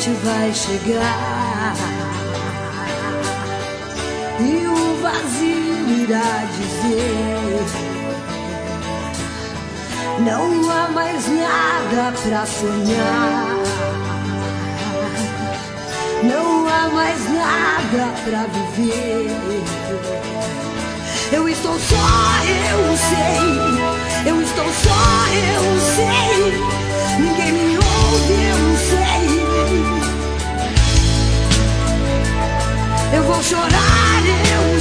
noite vai chegar e o vazio irá dizer: não há mais nada pra sonhar, não há mais nada pra viver. Eu estou só, eu sei, eu estou só, eu sei, ninguém me ouve, eu sei. Eu vou chorar, eu